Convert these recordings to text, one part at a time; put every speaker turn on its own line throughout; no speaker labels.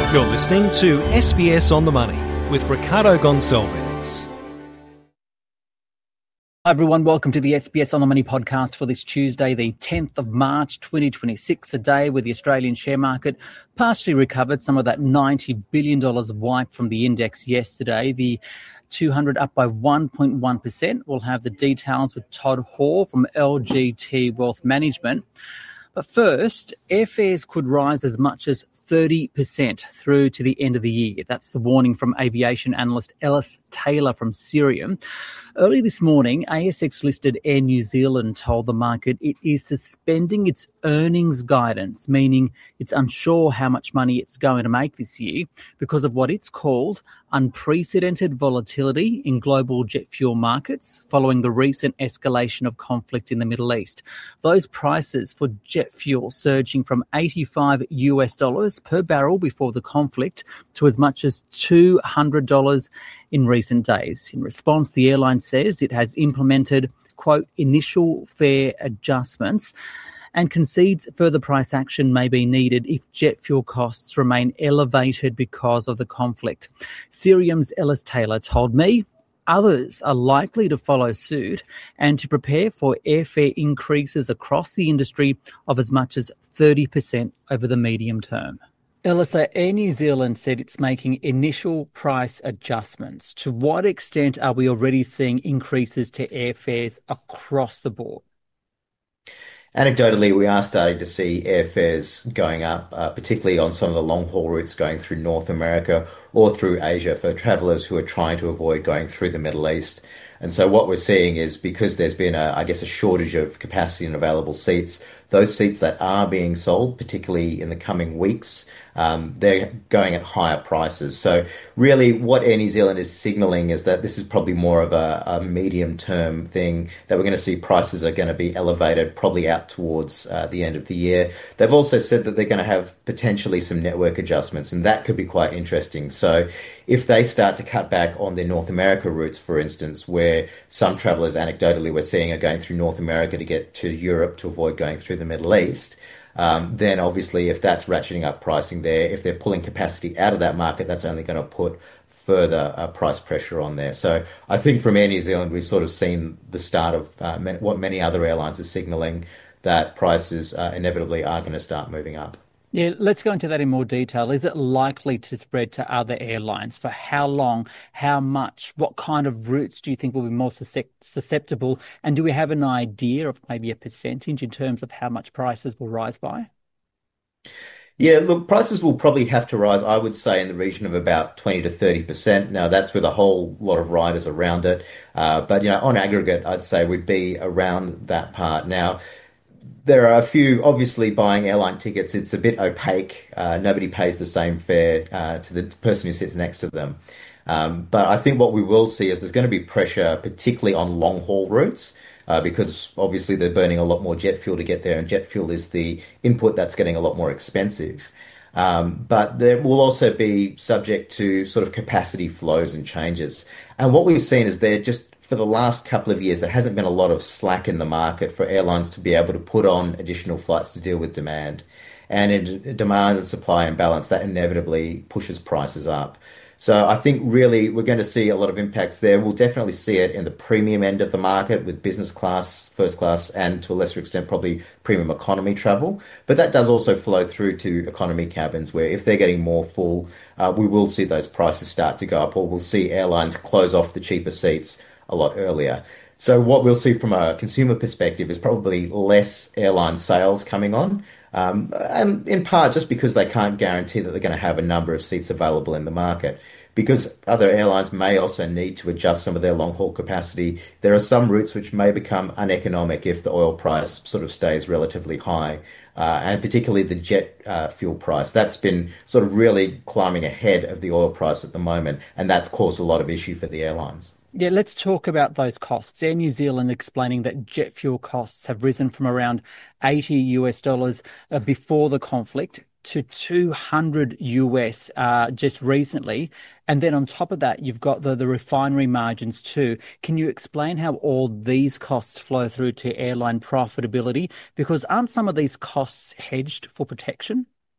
You're listening to SBS On The Money with Ricardo Gonçalves.
Hi everyone, welcome to the SBS On The Money podcast for this Tuesday, the 10th of March 2026, a day where the Australian share market partially recovered some of that $90 billion wiped from the index yesterday. The 200 up by 1.1%. We'll have the details with Todd Hall from LGT Wealth Management. But first, airfares could rise as much as 30% through to the end of the year. That's the warning from aviation analyst Ellis Taylor from Cirium. Early this morning, ASX-listed Air New Zealand told the market it is suspending its earnings guidance, meaning it's unsure how much money it's going to make this year because of what it's called unprecedented volatility in global jet fuel markets following the recent escalation of conflict in the Middle East. Those prices for jet fuel surging from $85 per barrel before the conflict to as much as $200 in recent days. In response, the airline says it has implemented, quote, initial fare adjustments and concedes further price action may be needed if jet fuel costs remain elevated because of the conflict. Cirium's Ellis Taylor told me others are likely to follow suit and to prepare for airfare increases across the industry of as much as 30% over the medium term. Ellis, Air New Zealand said it's making initial price adjustments. To what extent are we already seeing increases to airfares across the board?
Anecdotally, we are starting to see airfares going up, particularly on some of the long-haul routes going through North America or through Asia for travellers who are trying to avoid going through the Middle East. And so what we're seeing is because there's been, a shortage of capacity and available seats, those seats that are being sold, particularly in the coming weeks, they're going at higher prices. So really what Air New Zealand is signalling is that this is probably more of a medium-term thing, that we're going to see prices are going to be elevated probably out towards the end of the year. They've also said that they're going to have potentially some network adjustments, and that could be quite interesting. So if they start to cut back on their North America routes, for instance, where some travellers anecdotally we're seeing are going through North America to get to Europe to avoid going through the Middle East, then obviously if that's ratcheting up pricing there, if they're pulling capacity out of that market, that's only going to put further price pressure on there. So I think from Air New Zealand, we've sort of seen the start of what many other airlines are signalling, that prices inevitably are going to start moving up.
Yeah, let's go into that in more detail. Is it likely to spread to other airlines? For how long? How much? What kind of routes do you think will be more susceptible? And do we have an idea of maybe a percentage in terms of how much prices will rise by?
Yeah, look, prices will probably have to rise, I would say, in the region of about 20 to 30%. Now, that's with a whole lot of riders around it. But, on aggregate, I'd say we'd be around that part. Now, there are a few, obviously, buying airline tickets. It's a bit opaque. Nobody pays the same fare to the person who sits next to them. But I think what we will see is there's going to be pressure, particularly on long-haul routes, because obviously they're burning a lot more jet fuel to get there, and jet fuel is the input that's getting a lot more expensive. But there will also be subject to sort of capacity flows and changes. And what we've seen is for the last couple of years, there hasn't been a lot of slack in the market for airlines to be able to put on additional flights to deal with demand. And in demand and supply imbalance, that inevitably pushes prices up. So I think really we're going to see a lot of impacts there. We'll definitely see it in the premium end of the market with business class, first class, and to a lesser extent, probably premium economy travel. But that does also flow through to economy cabins, where if they're getting more full, we will see those prices start to go up, or we'll see airlines close off the cheaper seats a lot earlier. So what we'll see from a consumer perspective is probably less airline sales coming on, and in part just because they can't guarantee that they're going to have a number of seats available in the market. Because other airlines may also need to adjust some of their long-haul capacity. There are some routes which may become uneconomic if the oil price sort of stays relatively high, and particularly the jet fuel price. That's been sort of really climbing ahead of the oil price at the moment, and that's caused a lot of issue for the airlines.
Yeah, let's talk about those costs. Air New Zealand explaining that jet fuel costs have risen from around $80 before the conflict to $200 just recently. And then on top of that, you've got the refinery margins too. Can you explain how all these costs flow through to airline profitability? Because aren't some of these costs hedged for protection?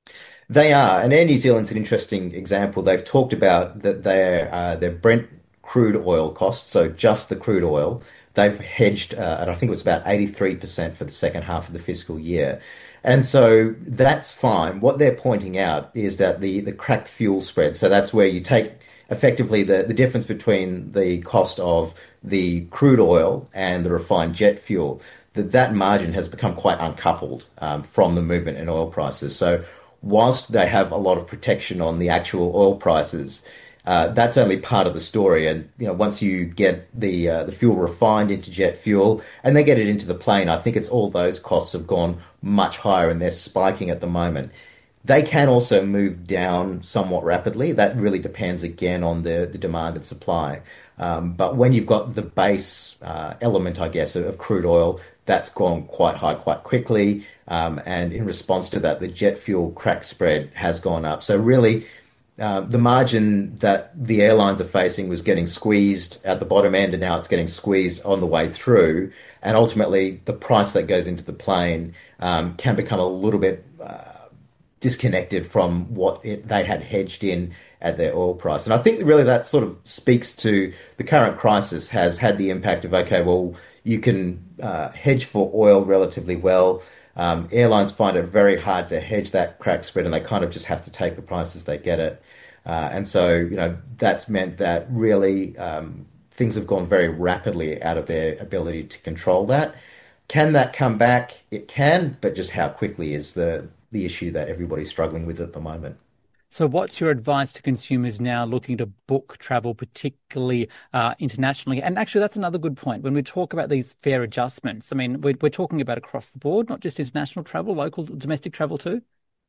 They are, and Air New Zealand's an interesting example. They've talked about that their Brent crude oil costs, so just the crude oil, they've hedged at I think it was about 83% for the second half of the fiscal year. And so that's fine. What they're pointing out is that the cracked fuel spread, so that's where you take effectively the difference between the cost of the crude oil and the refined jet fuel, that margin has become quite uncoupled from the movement in oil prices. So whilst they have a lot of protection on the actual oil prices, that's only part of the story. And once you get the fuel refined into jet fuel and they get it into the plane, I think it's all those costs have gone much higher and they're spiking at the moment. They can also move down somewhat rapidly. That really depends again on the demand and supply. But when you've got the base element, I guess, of crude oil, that's gone quite high quite quickly. And in response to that, the jet fuel crack spread has gone up. So really, the margin that the airlines are facing was getting squeezed at the bottom end, and now it's getting squeezed on the way through. And ultimately, the price that goes into the plane can become a little bit disconnected from what they had hedged in at their oil price. And I think really that sort of speaks to the current crisis has had the impact of, okay, well, you can hedge for oil relatively well. Airlines find it very hard to hedge that crack spread, and they kind of just have to take the price as they get it. And so, that's meant that really things have gone very rapidly out of their ability to control that. Can that come back? It can, but just how quickly is the issue that everybody's struggling with at the moment.
So what's your advice to consumers now looking to book travel, particularly internationally? And actually, that's another good point. When we talk about these fare adjustments, I mean, we're talking about across the board, not just international travel, local, domestic travel too?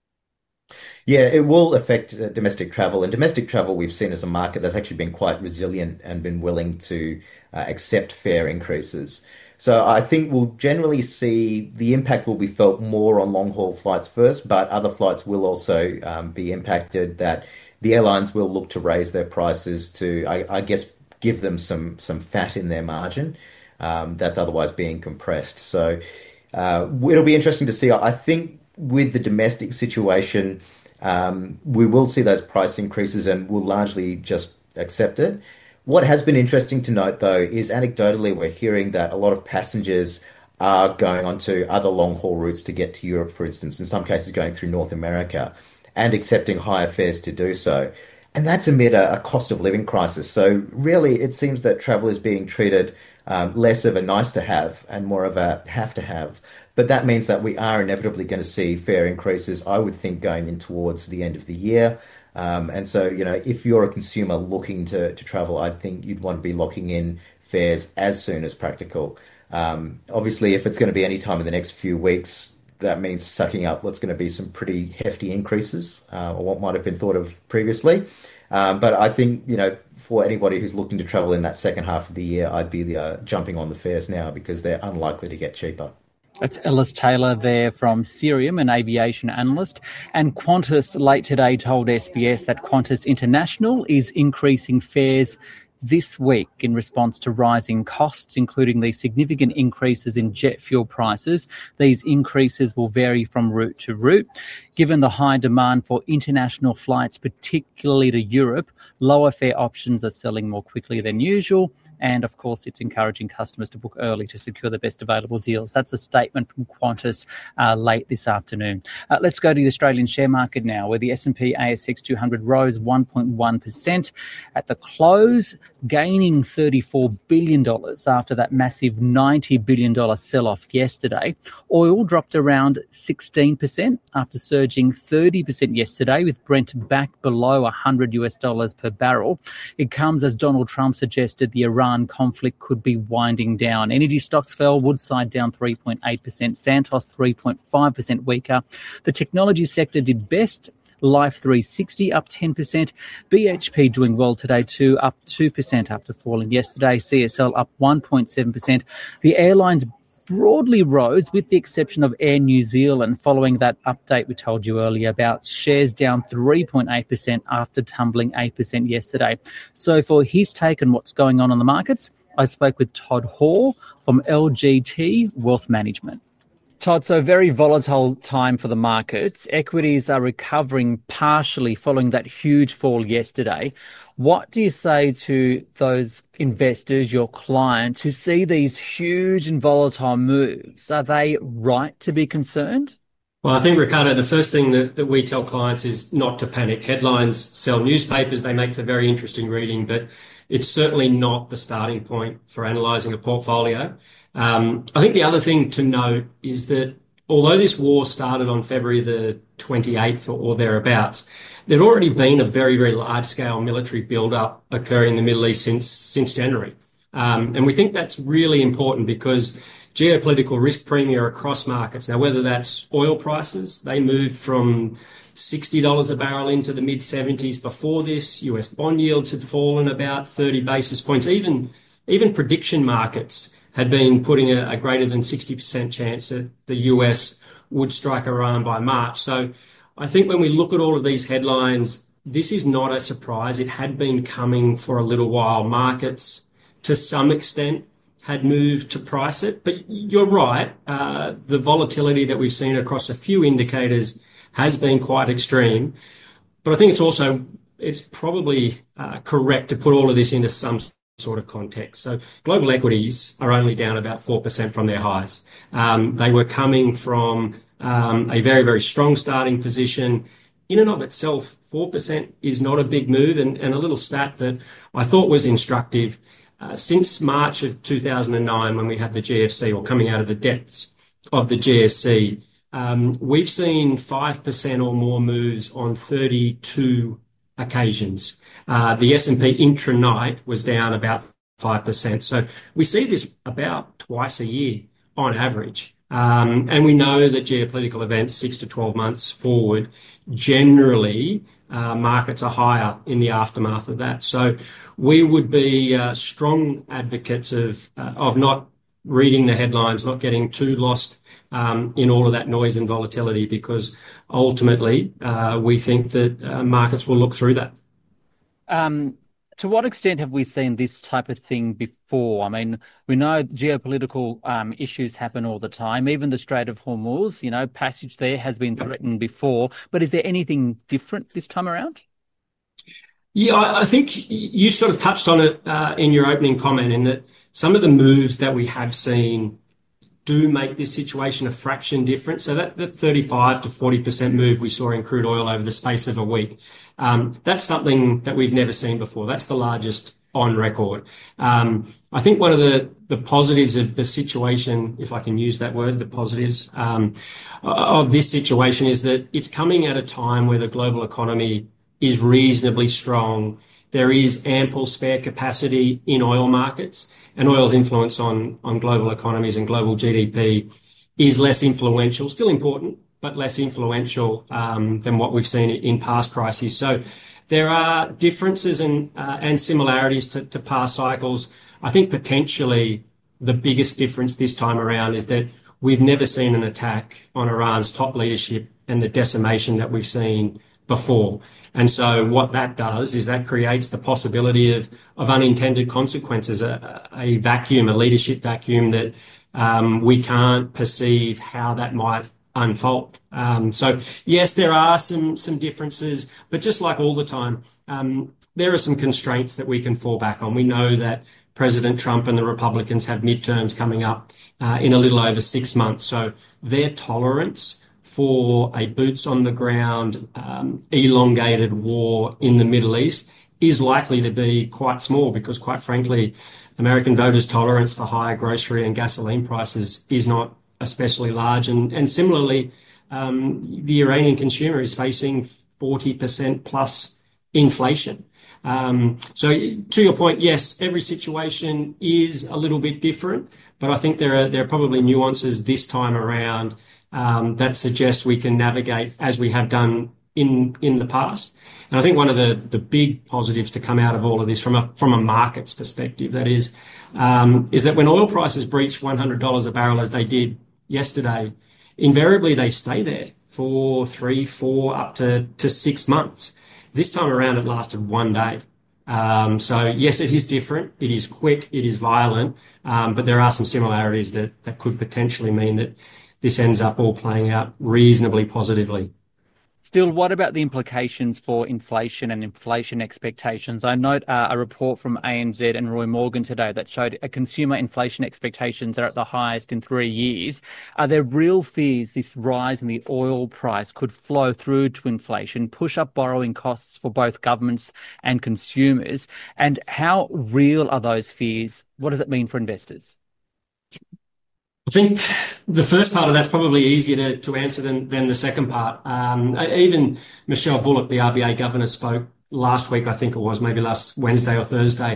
Yeah, it will affect domestic travel. And domestic travel, we've seen as a market that's actually been quite resilient and been willing to accept fare increases. So I think we'll generally see the impact will be felt more on long haul flights first, but other flights will also be impacted. That the airlines will look to raise their prices to, I guess, give them some fat in their margin that's otherwise being compressed. So it'll be interesting to see. I think with the domestic situation, we will see those price increases and we'll largely just accept it. What has been interesting to note, though, is anecdotally, we're hearing that a lot of passengers are going onto other long haul routes to get to Europe, for instance, in some cases going through North America and accepting higher fares to do so. And that's amid a cost of living crisis. So, really, it seems that travel is being treated less of a nice to have and more of a have to have. But that means that we are inevitably going to see fare increases, I would think, going in towards the end of the year. And so, if you're a consumer looking to travel, I think you'd want to be locking in fares as soon as practical. Obviously, if it's going to be any time in the next few weeks, that means sucking up what's going to be some pretty hefty increases, or what might have been thought of previously. But I think, for anybody who's looking to travel in that second half of the year, I'd be jumping on the fares now because they're unlikely to get cheaper.
That's Ellis Taylor there from Cirium, an aviation analyst. And Qantas late today told SBS that Qantas International is increasing fares this week in response to rising costs, including the significant increases in jet fuel prices. These increases will vary from route to route. Given the high demand for international flights, particularly to Europe, lower fare options are selling more quickly than usual. And, of course, it's encouraging customers to book early to secure the best available deals. That's a statement from Qantas late this afternoon. Let's go to the Australian share market now, where the S&P ASX 200 rose 1.1% at the close, gaining $34 billion after that massive $90 billion sell-off yesterday. Oil dropped around 16% after surging 30% yesterday, with Brent back below $100 per barrel. It comes as Donald Trump suggested the Iran conflict could be winding down. Energy stocks fell, Woodside down 3.8%, Santos 3.5% weaker. The technology sector did best, Life 360 up 10%, BHP doing well today too, up 2% after falling yesterday, CSL up 1.7%. The airlines broadly rose, with the exception of Air New Zealand, following that update we told you earlier about shares down 3.8% after tumbling 8% yesterday. So for his take on what's going on the markets, I spoke with Todd Hall from LGT Wealth Management. Todd, so very volatile time for the markets. Equities are recovering partially following that huge fall yesterday. What do you say to those investors, your clients, who see these huge and volatile moves? Are they right to be concerned?
Well, I think, Ricardo, the first thing that we tell clients is not to panic. Headlines sell newspapers. They make for very interesting reading, but it's certainly not the starting point for analysing a portfolio. I think the other thing to note is that although this war started on February the 28th or thereabouts, there'd already been a very, very large-scale military build-up occurring in the Middle East since January. And we think that's really important because geopolitical risk premium across markets. Now, whether that's oil prices, they moved from $60 a barrel into the mid-70s before this. US bond yields had fallen about 30 basis points. Even prediction markets had been putting a greater than 60% chance that the US would strike Iran by March. So I think when we look at all of these headlines, this is not a surprise. It had been coming for a little while. Markets, to some extent, had moved to price it. But you're right, the volatility that we've seen across a few indicators has been quite extreme. But I think it's probably correct to put all of this into some sort of context. So global equities are only down about 4% from their highs. They were coming from a very, very strong starting position. In and of itself, 4% is not a big move. And a little stat that I thought was instructive. Since March of 2009, when we had the GFC, or coming out of the depths of the GFC, we've seen 5% or more moves on 32 occasions. The S&P intranight was down about 5%. So we see this about twice a year on average. And we know that geopolitical events 6 to 12 months forward, generally markets are higher in the aftermath of that. So we would be strong advocates of not reading the headlines, not getting too lost in all of that noise and volatility, because ultimately we think that markets will look through that.
To what extent have we seen this type of thing before? I mean, we know geopolitical issues happen all the time. Even the Strait of Hormuz, passage there has been threatened before. But is there anything different this time around?
Yeah, I think you sort of touched on it in your opening comment, in that some of the moves that we have seen do make this situation a fraction different. So that the 35 to 40% move we saw in crude oil over the space of a week, that's something that we've never seen before. That's the largest on record. I think one of the positives of the situation, if I can use that word, the positives of this situation, is that it's coming at a time where the global economy is reasonably strong. There is ample spare capacity in oil markets, and oil's influence on global economies and global GDP is less influential, still important, but less influential than what we've seen in past crises. So there are differences and similarities to past cycles. I think potentially the biggest difference this time around is that we've never seen an attack on Iran's top leadership and the decimation that we've seen before. And so what that does is that creates the possibility of unintended consequences, a vacuum, a leadership vacuum that we can't perceive how that might unfold. So yes, there are some differences, but just like all the time, there are some constraints that we can fall back on. We know that President Trump and the Republicans have midterms coming up in a little over 6 months. So their tolerance for a boots on the ground, elongated war in the Middle East is likely to be quite small, because quite frankly, American voters' tolerance for higher grocery and gasoline prices is not especially large. And similarly, the Iranian consumer is facing 40% plus inflation. So to your point, yes, every situation is a little bit different, but I think there are probably nuances this time around that suggests we can navigate as we have done in the past. And I think one of the big positives to come out of all of this from a markets perspective, that is that when oil prices breach $100 a barrel, as they did yesterday, invariably they stay there for 3, 4, up to 6 months. This time around, it lasted 1 day. So yes, it is different. It is quick. It is violent. But there are some similarities that could potentially mean that this ends up all playing out reasonably positively.
Still, what about the implications for inflation and inflation expectations? I note a report from ANZ and Roy Morgan today that showed consumer inflation expectations are at the highest in 3 years. Are there real fears this rise in the oil price could flow through to inflation, push up borrowing costs for both governments and consumers? And how real are those fears? What does it mean for investors?
I think the first part of that's probably easier to answer than the second part. Even Michelle Bullock, the RBA governor, spoke last week, I think it was, maybe last Wednesday or Thursday.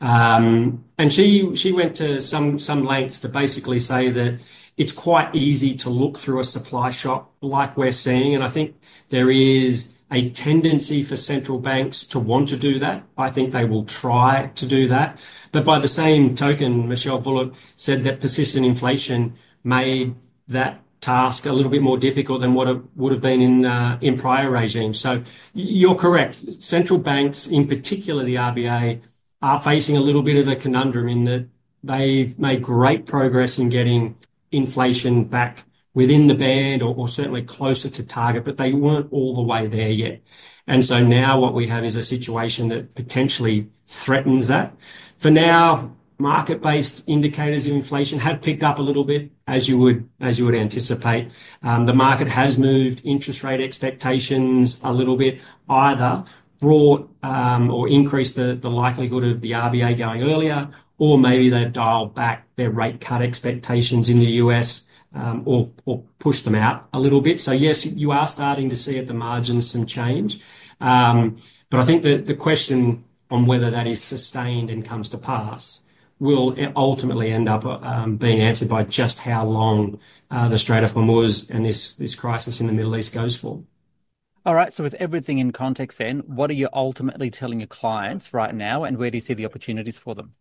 And she went to some lengths to basically say that it's quite easy to look through a supply shock like we're seeing. And I think there is a tendency for central banks to want to do that. I think they will try to do that. But by the same token, Michelle Bullock said that persistent inflation made that task a little bit more difficult than what it would have been in prior regimes. So you're correct. Central banks, in particular the RBA, are facing a little bit of a conundrum in that they've made great progress in getting inflation back within the band or certainly closer to target, but they weren't all the way there yet. And so now what we have is a situation that potentially threatens that. For now, market-based indicators of inflation have picked up a little bit, as you would anticipate. The market has moved interest rate expectations a little bit, either brought or increased the likelihood of the RBA going earlier, or maybe they've dialed back their rate cut expectations in the US. Or push them out a little bit. So yes, you are starting to see at the margins some change. But I think that the question on whether that is sustained and comes to pass will ultimately end up being answered by just how long the Strait of Hormuz and this crisis in the Middle East goes for.
All right. So with everything in context then, what are you ultimately telling your clients right now, and where do you see the opportunities for them?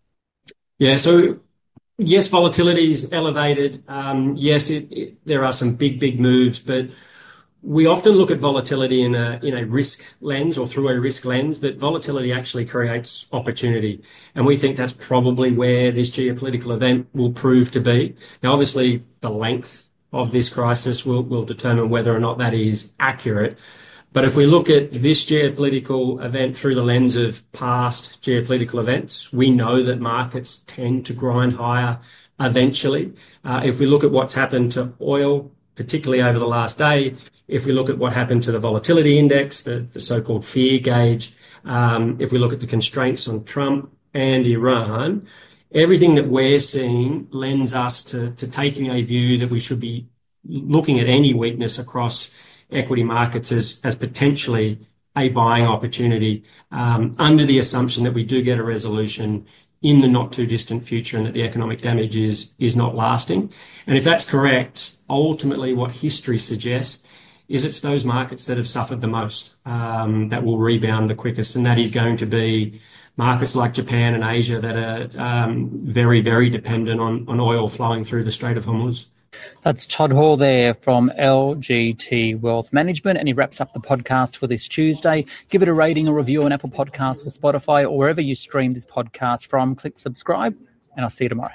Yeah, so yes, volatility is elevated. Yes, there are some big moves, but we often look at volatility in a risk lens or through a risk lens, but volatility actually creates opportunity. And we think that's probably where this geopolitical event will prove to be. Now, obviously, the length of this crisis will determine whether or not that is accurate. But if we look at this geopolitical event through the lens of past geopolitical events, we know that markets tend to grind higher eventually. If we look at what's happened to oil, particularly over the last day, if we look at what happened to the volatility index, the so-called fear gauge, if we look at the constraints on Trump and Iran, everything that we're seeing lends us to taking a view that we should be looking at any weakness across equity markets as potentially a buying opportunity, under the assumption that we do get a resolution in the not too distant future and that the economic damage is not lasting. And if that's correct, ultimately what history suggests is it's those markets that have suffered the most that will rebound the quickest. And that is going to be markets like Japan and Asia that are very, very dependent on oil flowing through the Strait of Hormuz.
That's Todd Hall there from LGT Wealth Management, and he wraps up the podcast for this Tuesday. Give it a rating or review on Apple Podcasts or Spotify or wherever you stream this podcast from. Click subscribe, and I'll see you tomorrow.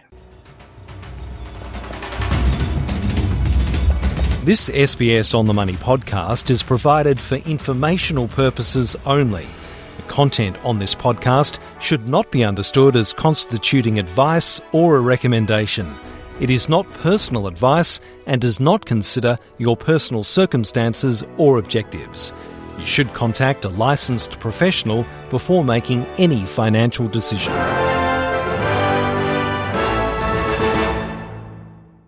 This SBS On The Money podcast is provided for informational purposes only. The content on this podcast should not be understood as constituting advice or a recommendation. It is not personal advice and does not consider your personal circumstances or objectives. You should contact a licensed professional before making any financial decision.